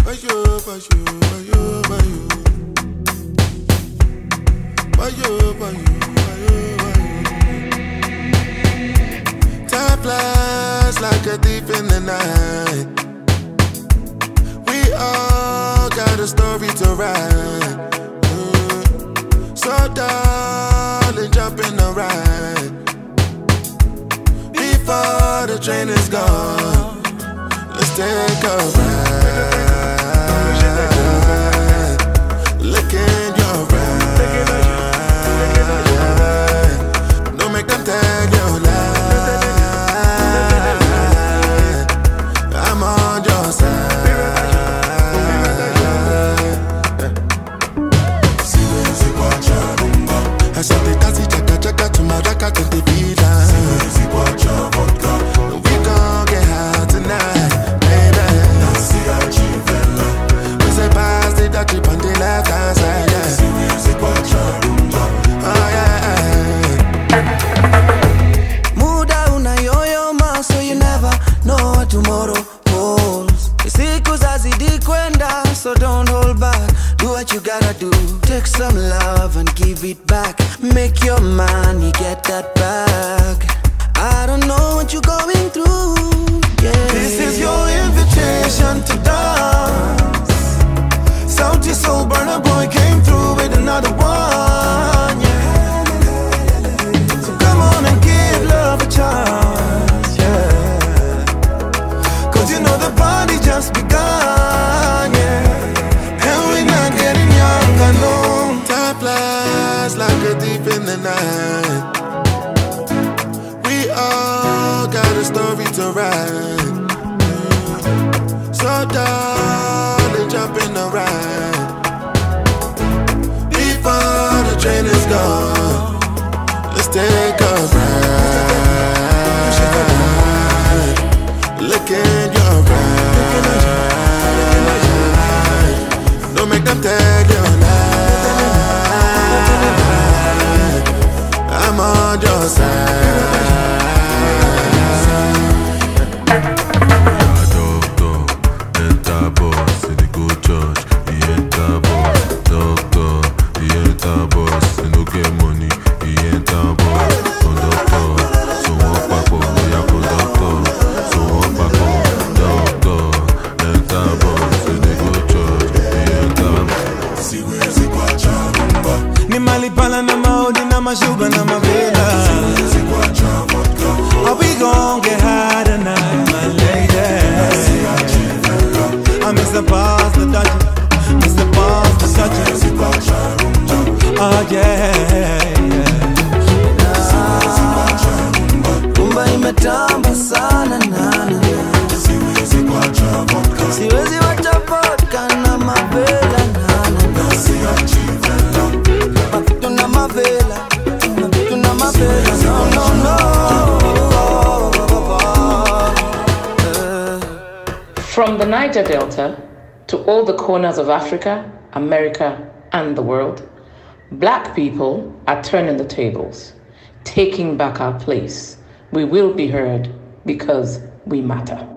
Time flies like a thief in the night. We all got a story to write. So darling, jump in the ride before the train is gone. Let's take a ride. Look in your eyes. Don't make them tell you lie. I'm on your side. Asante tasi chaka chaka tumaraka kente vida. We gon' get high tonight, baby. We say pass the dirty on the left hand side, yeah. Oh yeah. Muda una yoyoma, so you never know what tomorrow holds. Siku zazidi kwenda, so don't hold back. Do what you gotta do. Take some love and give it back. Make your money, get that back. I don't know what you're going through, yeah. This is your invitation to dance. Salty Soul Burner Boy came through with another one, yeah. So come on and give love a chance, yeah. Cause you know the party just begun, yeah. And we're not getting younger, no. Time flies like a thief in the night. We all got a story to write. So darling, jump in the ride before the train is gone. Let's take a ride. Look in your eyes. Don't make them tell you lie. I'm on your side. Sugar na my villa. Are we gon' get high tonight, my lady? I miss the bars, the touch, miss the bars, the touch. Oh yeah, Rumba imetamba sana nana. Siwezi wacha vodka na mavela nana. Tuna mavela. From the Niger Delta to all the corners of Africa, America, and the world, Black people are turning the tables, taking back our place. We will be heard because we matter.